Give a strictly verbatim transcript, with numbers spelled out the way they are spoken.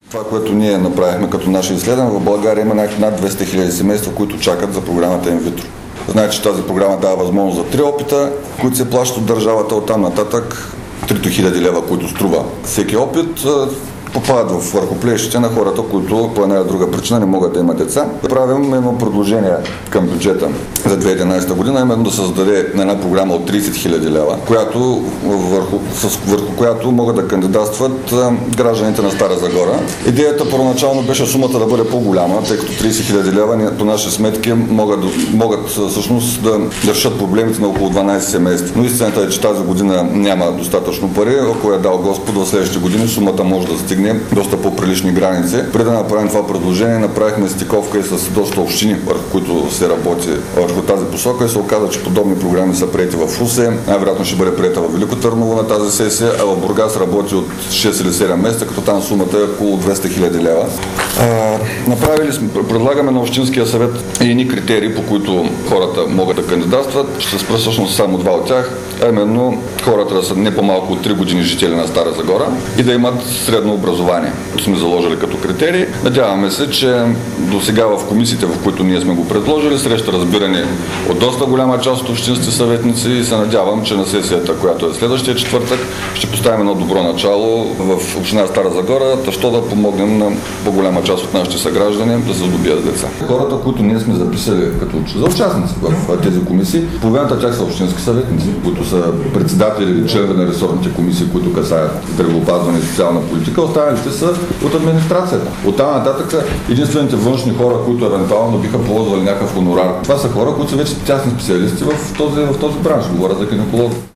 Това, което ние направихме като наше изследване, в България има над двеста хиляди семейства, които чакат за програмата инвитро. Знаете, че тази програма дава възможност за три опита, които се плащат от държавата, оттам нататък трите хиляди лева, които струва всеки опит, попадат в върху плещите на хората, които по една или друга причина не могат да имат деца. Правим едно предложение към бюджета за две хиляди и единадесета година, именно да създаде една програма от тридесет хиляди лева, която, върху, с, върху която могат да кандидатстват гражданите на Стара Загора. Идеята първоначално беше сумата да бъде по-голяма, тъй като тридесет хиляди лева по наши сметки могат, могат всъщност да, да решат проблемите на около дванадесет семейства. Но истината е, че тази година няма достатъчно пари. Ако е дал Господ, в следващите години сумата може да стигне доста по-прилични граници. Преди да направим това предложение, направихме стиковка и с доста общини, върху които се работи върху тази посока и се оказа, че подобни програми са приети в Русе. Най-вероятно ще бъде приета в Велико Търново на тази сесия, а в Бургас работи от шест или седем месеца, като там сумата е около двеста хиляди лева. А, направили сме, предлагаме на Общинския съвет и едни критерии, по които хората могат да кандидатстват. Ще се спра всъщност само два от тях, а именно хората да са не по-малко от три години жители на Стара Загора и да имат средно образование, което сме заложили като критерии. Надяваме се, че до сега в комисиите, в които ние сме го предложили, среща разбиране от доста голяма част от общински съветници и се надявам, че на сесията, която е следващия четвъртък, ще поставим едно добро начало в община Стара Загора, защо да помогнем на по-голяма част от нашите съграждани да се добият деца. Хората, които ние сме записали като за участници в тези комисии, половината от тях са общински съветници, които са председатели или членове на ресорните комисии, които касаят здравеопазване и социална политика. Останалите са от администрацията. Оттам нататък единствените външни хора, които евентуално биха ползвали някакъв хонорар. Това са хора, които са вече тясни специалисти в този, в този бранш. Говоря за гинеколог.